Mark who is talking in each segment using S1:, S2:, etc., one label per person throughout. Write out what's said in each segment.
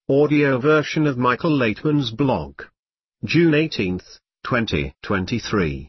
S1: audio version of Michael Laitman's blog. June 18, 2023.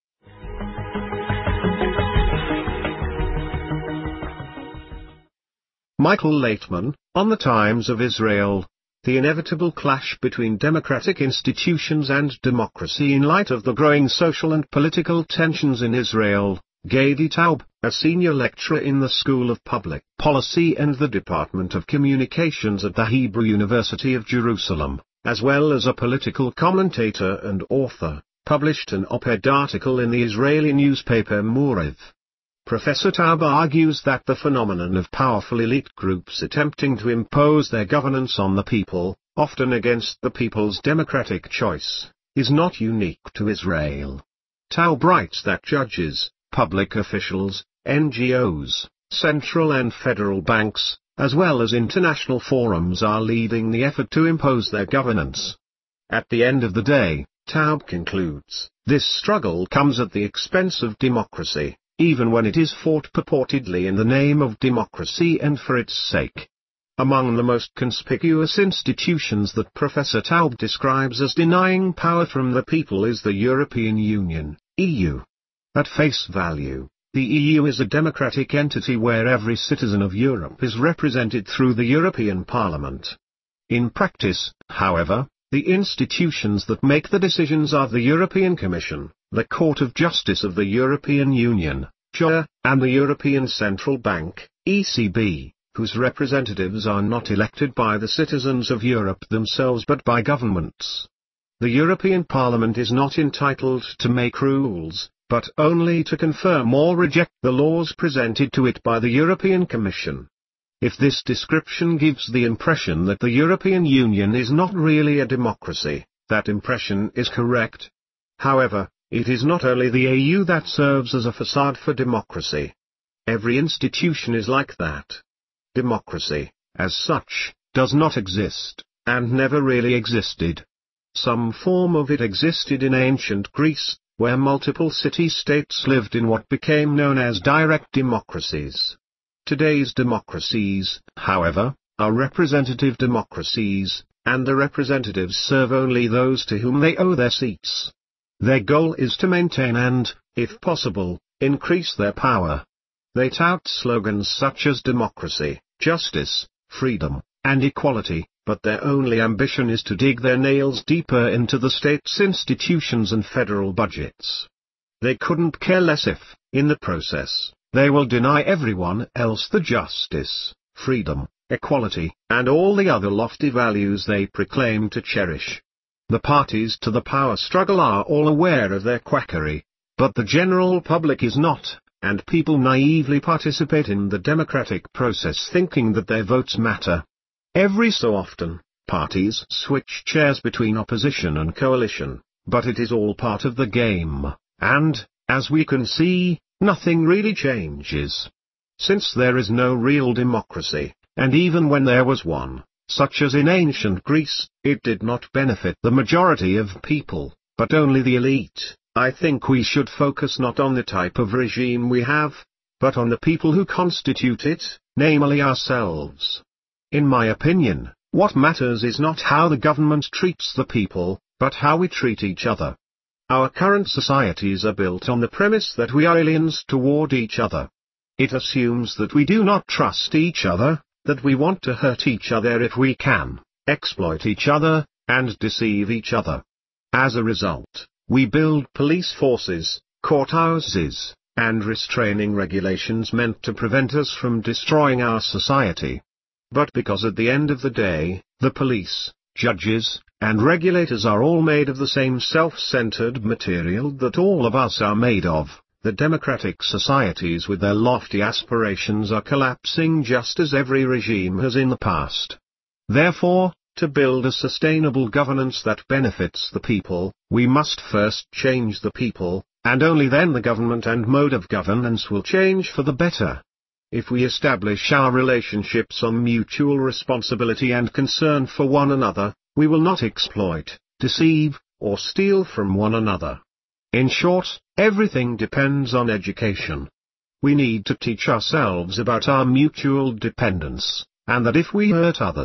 S1: Michael Laitman, on the Times of Israel. The inevitable clash between democratic institutions and democracy in light of the growing social and political tensions in Israel. Gady Taub, a senior lecturer in the School of Public Policy and the Department of Communications at the Hebrew University of Jerusalem, as well as a political commentator and author, published an op-ed article in the Israeli newspaper Maariv. Professor Taub argues that the phenomenon of powerful elite groups attempting to impose their governance on the people, often against the people's democratic choice, is not unique to Israel. Taub writes that judges, public officials, NGOs, central and federal banks, as well as international forums are leading the effort to impose their governance. At the end of the day, Taub concludes, this struggle comes at the expense of democracy, even when it is fought purportedly in the name of democracy and for its sake. Among the most conspicuous institutions that Professor Taub describes as denying power from the people is the European Union, EU. At face value, the EU is a democratic entity where every citizen of Europe is represented through the European Parliament. In practice, however, the institutions that make the decisions are the European Commission, the Court of Justice of the European Union, JUR, and the European Central Bank, ECB, whose representatives are not elected by the citizens of Europe themselves but by governments. The European Parliament is not entitled to make rules, but only to confirm or reject the laws presented to it by the European Commission. If this description gives the impression that the European Union is not really a democracy, that impression is correct. However, it is not only the EU that serves as a facade for democracy. Every institution is like that. Democracy, as such, does not exist, and never really existed. Some form of it existed in ancient Greece, where multiple city-states lived in what became known as direct democracies. Today's democracies, however, are representative democracies, and the representatives serve only those to whom they owe their seats. Their goal is to maintain and, if possible, increase their power. They tout slogans such as democracy, justice, freedom, and equality, but their only ambition is to dig their nails deeper into the state's institutions and federal budgets. They couldn't care less if, in the process, they will deny everyone else the justice, freedom, equality, and all the other lofty values they proclaim to cherish. The parties to the power struggle are all aware of their quackery, but the general public is not, and people naively participate in the democratic process thinking that their votes matter. Every so often, parties switch chairs between opposition and coalition, but it is all part of the game, and, as we can see, nothing really changes. Since there is no real democracy, and even when there was one, such as in ancient Greece, it did not benefit the majority of people, but only the elite. I think we should focus not on the type of regime we have, but on the people who constitute it, namely ourselves. In my opinion, what matters is not how the government treats the people, but how we treat each other. Our current societies are built on the premise that we are aliens toward each other. It assumes that we do not trust each other, that we want to hurt each other if we can, exploit each other, and deceive each other. As a result, we build police forces, courthouses, and restraining regulations meant to prevent us from destroying our society. But because at the end of the day, the police, judges, and regulators are all made of the same self-centered material that all of us are made of, the democratic societies with their lofty aspirations are collapsing just as every regime has in the past. Therefore, to build a sustainable governance that benefits the people, we must first change the people, and only then the government and mode of governance will change for the better. If we establish our relationships on mutual responsibility and concern for one another, we will not exploit, deceive, or steal from one another. In short, everything depends on education. We need to teach ourselves about our mutual dependence, and that if we hurt others,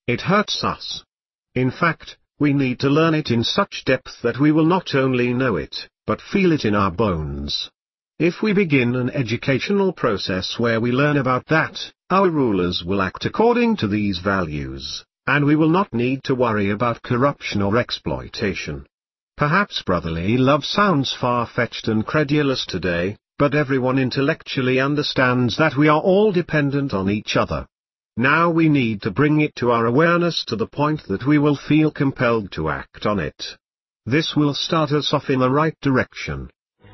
S1: It hurts us. In fact, we need to learn it in such depth that we will not only know it, but feel it in our bones. If we begin an educational process where we learn about that, our rulers will act according to these values, and we will not need to worry about corruption or exploitation. Perhaps brotherly love sounds far-fetched and credulous today, but everyone intellectually understands that we are all dependent on each other. Now we need to bring it to our awareness to the point that we will feel compelled to act on it. This will start us off in the right direction.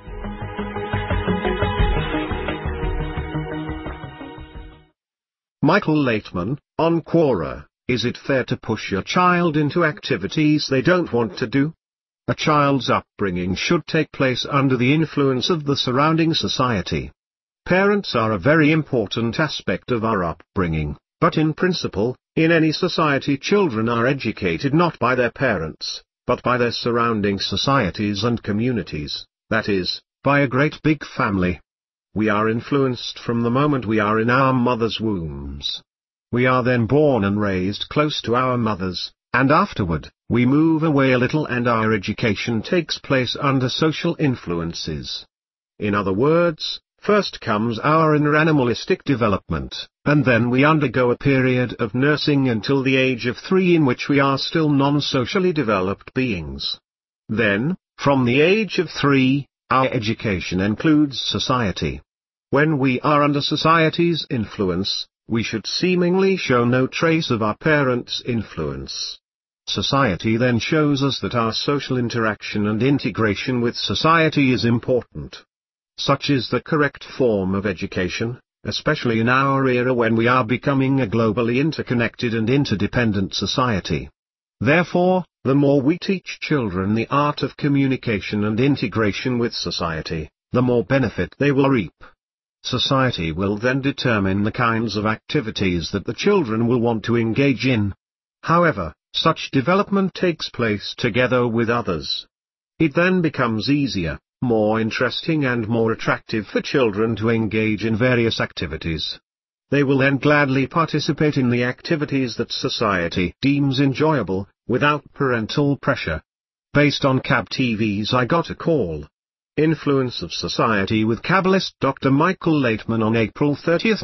S1: Michael Laitman, on Quora, is it fair to push your child into activities they don't want to do? A child's upbringing should take place under the influence of the surrounding society. Parents are a very important aspect of our upbringing, but in principle, in any society children are educated not by their parents, but by their surrounding societies and communities, that is, by a great big family. We are influenced from the moment we are in our mother's wombs. We are then born and raised close to our mothers, and afterward, we move away a little and our education takes place under social influences. In other words, first comes our inner animalistic development, and then we undergo a period of nursing until the age of 3 in which we are still non-socially developed beings. Then, from the age of 3, our education includes society. When we are under society's influence, we should seemingly show no trace of our parents' influence. Society then shows us that our social interaction and integration with society is important. Such is the correct form of education, especially in our era when we are becoming a globally interconnected and interdependent society. Therefore, the more we teach children the art of communication and integration with society, the more benefit they will reap. Society will then determine the kinds of activities that the children will want to engage in. However, such development takes place together with others. It then becomes easier, more interesting and more attractive for children to engage in various activities. They will then gladly participate in the activities that society deems enjoyable, without parental pressure. Based on Cab TV's I Got a Call. Influence of Society with Kabbalist Dr. Michael Laitman on April 30,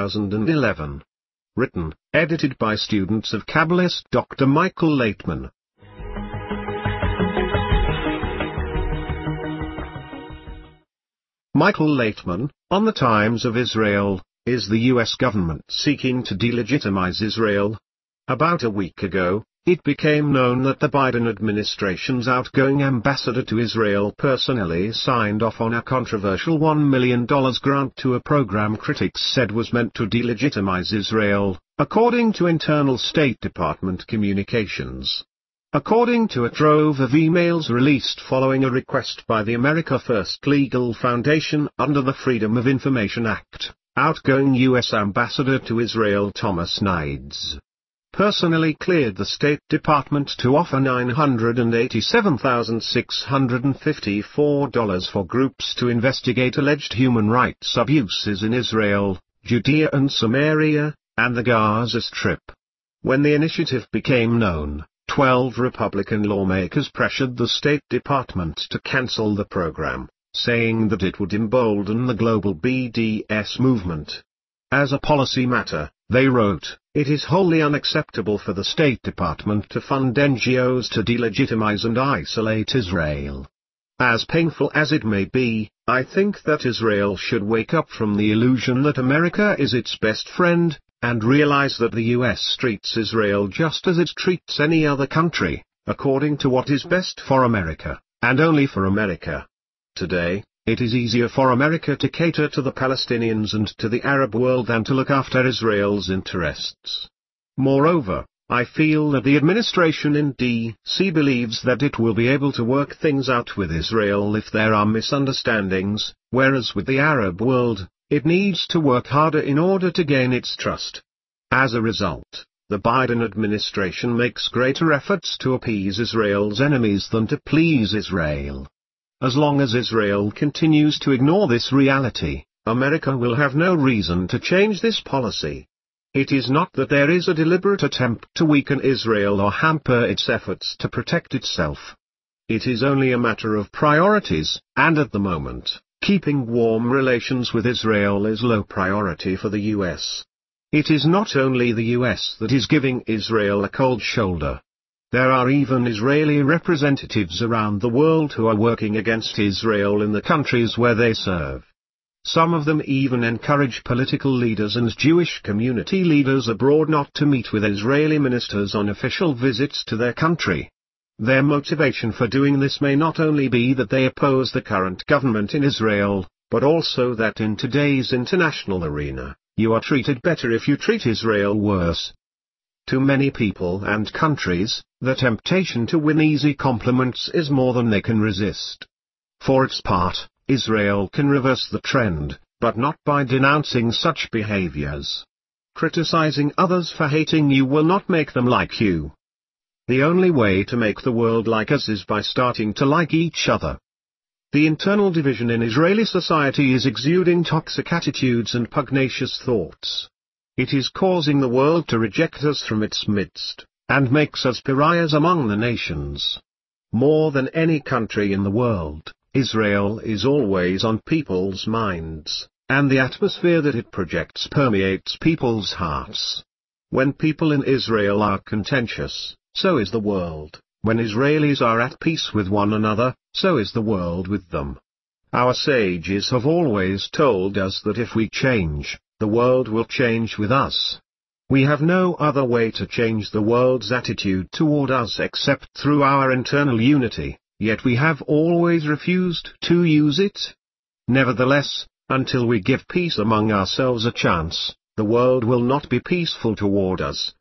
S1: 2011. Written, edited by students of Kabbalist Dr. Michael Laitman. Michael Laitman, on the Times of Israel. Is the U.S. government seeking to delegitimize Israel? About a week ago, it became known that the Biden administration's outgoing ambassador to Israel personally signed off on a controversial $1 million grant to a program critics said was meant to delegitimize Israel, according to internal State Department communications. According to a trove of emails released following a request by the America First Legal Foundation under the Freedom of Information Act, outgoing U.S. Ambassador to Israel Thomas Nides personally cleared the State Department to offer $987,654 for groups to investigate alleged human rights abuses in Israel, Judea and Samaria, and the Gaza Strip. When the initiative became known, 12 Republican lawmakers pressured the State Department to cancel the program, saying that it would embolden the global BDS movement. As a policy matter, they wrote, "It is wholly unacceptable for the State Department to fund NGOs to delegitimize and isolate Israel. As painful as it may be, I think that Israel should wake up from the illusion that America is its best friend, and realize that the U.S. treats Israel just as it treats any other country, according to what is best for America, and only for America. Today, it is easier for America to cater to the Palestinians and to the Arab world than to look after Israel's interests. Moreover, I feel that the administration in D.C. believes that it will be able to work things out with Israel if there are misunderstandings, whereas with the Arab world, it needs to work harder in order to gain its trust. As a result, the Biden administration makes greater efforts to appease Israel's enemies than to please Israel. As long as Israel continues to ignore this reality, America will have no reason to change this policy. It is not that there is a deliberate attempt to weaken Israel or hamper its efforts to protect itself. It is only a matter of priorities, and at the moment, keeping warm relations with Israel is low priority for the US. It is not only the US that is giving Israel a cold shoulder. There are even Israeli representatives around the world who are working against Israel in the countries where they serve. Some of them even encourage political leaders and Jewish community leaders abroad not to meet with Israeli ministers on official visits to their country. Their motivation for doing this may not only be that they oppose the current government in Israel, but also that in today's international arena, you are treated better if you treat Israel worse. To many people and countries, the temptation to win easy compliments is more than they can resist. For its part, Israel can reverse the trend, but not by denouncing such behaviors. Criticizing others for hating you will not make them like you. The only way to make the world like us is by starting to like each other. The internal division in Israeli society is exuding toxic attitudes and pugnacious thoughts. It is causing the world to reject us from its midst, and makes us pariahs among the nations. More than any country in the world, Israel is always on people's minds, and the atmosphere that it projects permeates people's hearts. When people in Israel are contentious, so is the world. When Israelis are at peace with one another, so is the world with them. Our sages have always told us that if we change, the world will change with us. We have no other way to change the world's attitude toward us except through our internal unity, yet we have always refused to use it. Nevertheless, until we give peace among ourselves a chance, the world will not be peaceful toward us.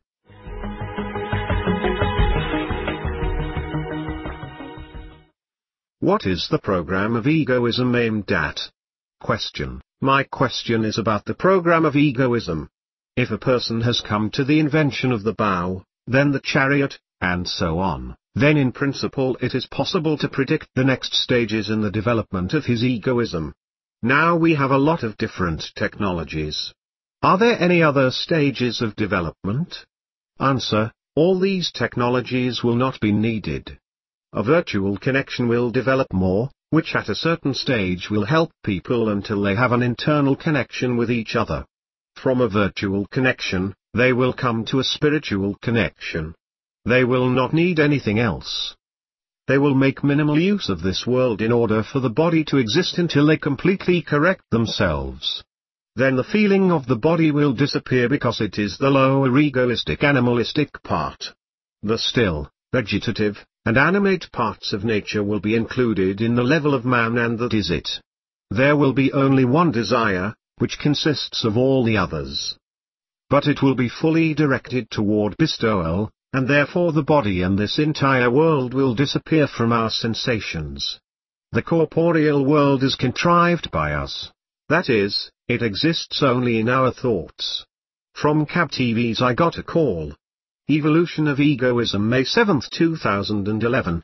S1: What is the program of egoism aimed at? Question. My question is about the program of egoism. If a person has come to the invention of the bow, then the chariot, and so on, then in principle it is possible to predict the next stages in the development of his egoism. Now we have a lot of different technologies. Are there any other stages of development? Answer. All these technologies will not be needed. A virtual connection will develop more, which at a certain stage will help people until they have an internal connection with each other. From a virtual connection, they will come to a spiritual connection. They will not need anything else. They will make minimal use of this world in order for the body to exist until they completely correct themselves. Then the feeling of the body will disappear because it is the lower egoistic animalistic part. The still, vegetative, and animate parts of nature will be included in the level of man, and that is it. There will be only one desire, which consists of all the others. But it will be fully directed toward bestowal, and therefore the body and this entire world will disappear from our sensations. The corporeal world is contrived by us. That is, it exists only in our thoughts. From Cab TV's I Got a Call. Evolution of Egoism, May 7, 2011.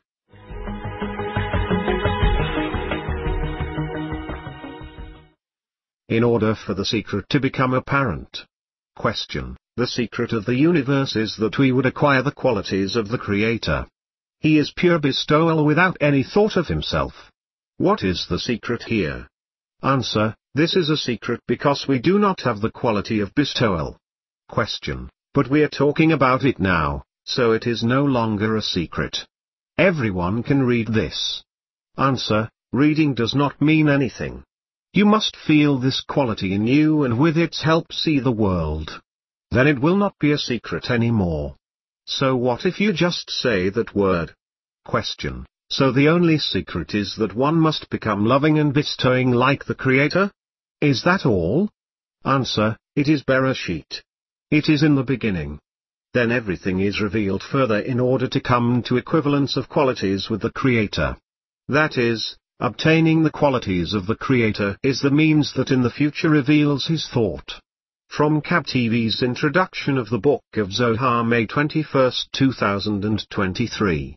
S1: In order for the secret to become apparent. Question. The secret of the universe is that we would acquire the qualities of the Creator. He is pure bestowal without any thought of himself. What is the secret here? Answer. This is a secret because we do not have the quality of bestowal. Question. But we are talking about it now, so it is no longer a secret. Everyone can read this. Answer. Reading does not mean anything. You must feel this quality in you and with its help see the world. Then it will not be a secret anymore. So what if you just say that word? Question. So the only secret is that one must become loving and bestowing like the Creator? Is that all? Answer. It is Bereshit. It is in the beginning. Then everything is revealed further in order to come to equivalence of qualities with the Creator. That is, obtaining the qualities of the Creator is the means that in the future reveals his thought. From Cab TV's introduction of the Book of Zohar, May 21, 2023.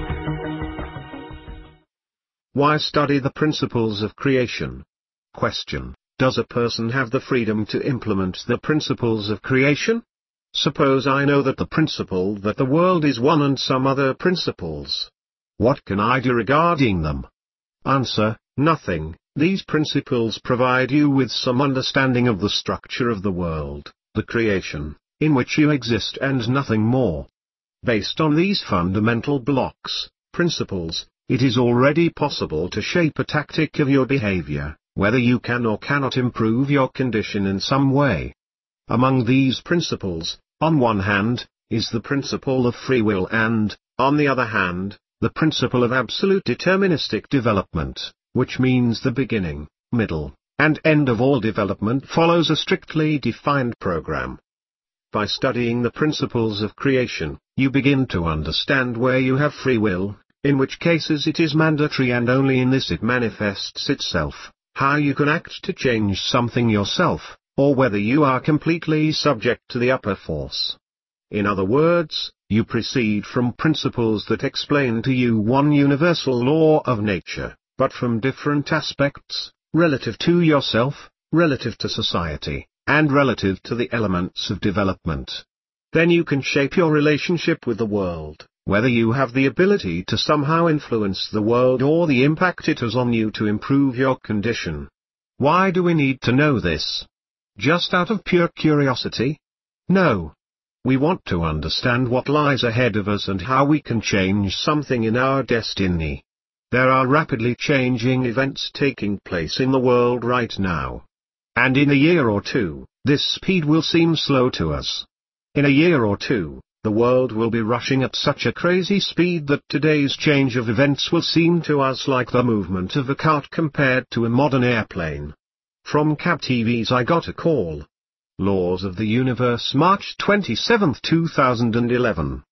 S1: Why study the principles of creation? Question. Does a person have the freedom to implement the principles of creation? Suppose I know that the principle that the world is one and some other principles. What can I do regarding them? Answer: nothing. These principles provide you with some understanding of the structure of the world, the creation, in which you exist, and nothing more. Based on these fundamental blocks, principles, it is already possible to shape a tactic of your behavior, whether you can or cannot improve your condition in some way. Among these principles, on one hand, is the principle of free will and, on the other hand, the principle of absolute deterministic development, which means the beginning, middle, and end of all development follows a strictly defined program. By studying the principles of creation, you begin to understand where you have free will, in which cases it is mandatory and only in this it manifests itself, how you can act to change something yourself, or whether you are completely subject to the upper force. In other words, you proceed from principles that explain to you one universal law of nature, but from different aspects, relative to yourself, relative to society, and relative to the elements of development. Then you can shape your relationship with the world, whether you have the ability to somehow influence the world or the impact it has on you to improve your condition. Why do we need to know this? Just out of pure curiosity? No. We want to understand what lies ahead of us and how we can change something in our destiny. There are rapidly changing events taking place in the world right now. And in a year or two, this speed will seem slow to us. In a year or two, the world will be rushing at such a crazy speed that today's change of events will seem to us like the movement of a cart compared to a modern airplane. From Cab TV's I Got a Call. Laws of the Universe, March 27, 2011.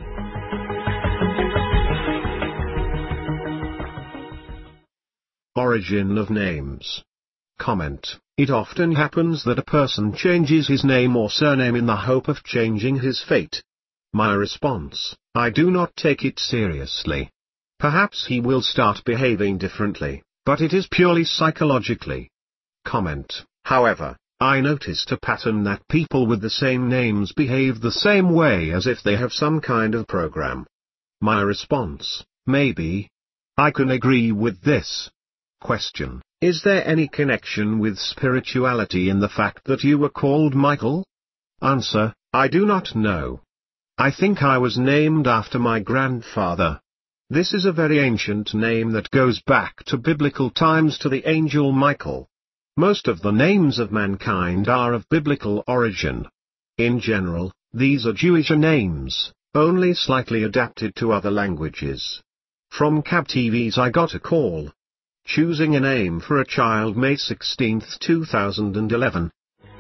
S1: Origin of names. Comment: it often happens that a person changes his name or surname in the hope of changing his fate. My response: I do not take it seriously. Perhaps he will start behaving differently, but it is purely psychologically. Comment: however, I noticed a pattern that people with the same names behave the same way as if they have some kind of program. My response: maybe. I can agree with this. Question: is there any connection with spirituality in the fact that you were called Michael? Answer: I do not know. I think I was named after my grandfather. This is a very ancient name that goes back to biblical times, to the angel Michael. Most of the names of mankind are of biblical origin. In general, these are Jewish names, only slightly adapted to other languages. From Cab TV's I Got a Call. Choosing a name for a child, May 16, 2011.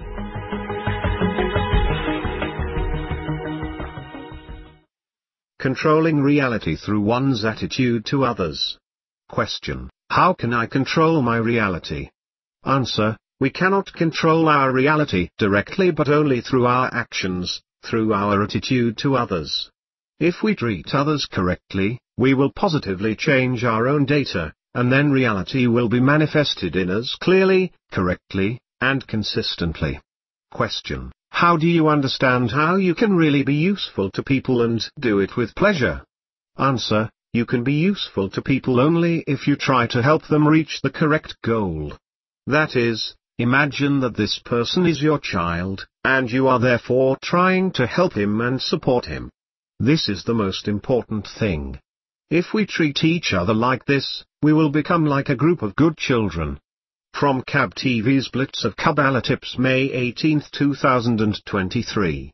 S1: Controlling reality through one's attitude to others. Question: how can I control my reality? Answer: we cannot control our reality directly, but only through our actions, through our attitude to others. If we treat others correctly, we will positively change our own data, and then reality will be manifested in us clearly, correctly, and consistently. Question: how do you understand how you can really be useful to people and do it with pleasure? Answer: you can be useful to people only if you try to help them reach the correct goal. That is, imagine that this person is your child, and you are therefore trying to help him and support him. This is the most important thing. If we treat each other like this, we will become like a group of good children. From Cab TV's Blitz of Kabbalah Tips, May 18, 2023.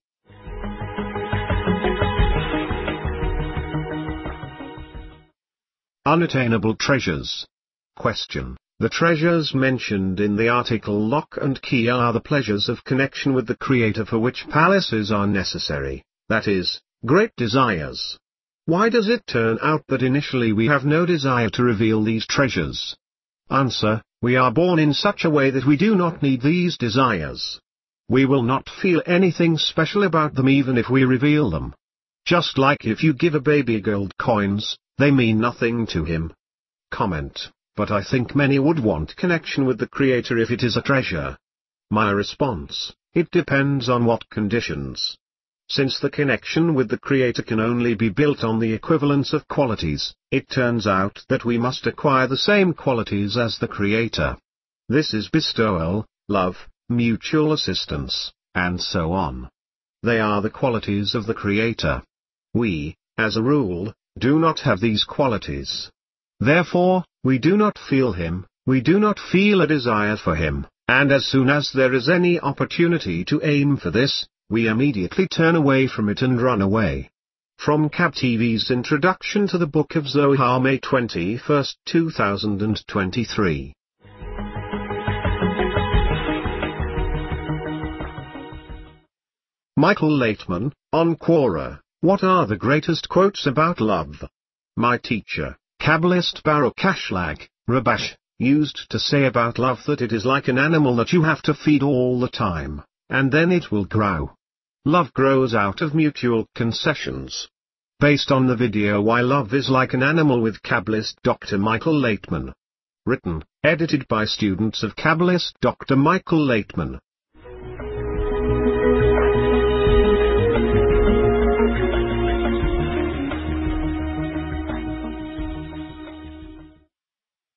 S1: Unattainable treasures. Question: the treasures mentioned in the article Lock and Key are the pleasures of connection with the Creator for which palaces are necessary, that is, great desires. Why does it turn out that initially we have no desire to reveal these treasures? Answer: we are born in such a way that we do not need these desires. We will not feel anything special about them even if we reveal them. Just like if you give a baby gold coins, they mean nothing to him. Comment: but I think many would want connection with the Creator if it is a treasure. My response: it depends on what conditions. Since the connection with the Creator can only be built on the equivalence of qualities, it turns out that we must acquire the same qualities as the Creator. This is bestowal, love, mutual assistance, and so on. They are the qualities of the Creator. We, as a rule, do not have these qualities. Therefore, we do not feel Him, we do not feel a desire for Him, and as soon as there is any opportunity to aim for this, we immediately turn away from it and run away. From Cab TV's Introduction to the Book of Zohar, May 21, 2023. Michael Laitman, on Quora, what are the greatest quotes about love? My teacher, Kabbalist Baruch Ashlag, Rabash, used to say about love that it is like an animal that you have to feed all the time, and then it will grow. Love grows out of mutual concessions. Based on the video Why Love is Like an Animal with Kabbalist Dr. Michael Laitman. Written, edited by students of Kabbalist Dr. Michael Laitman.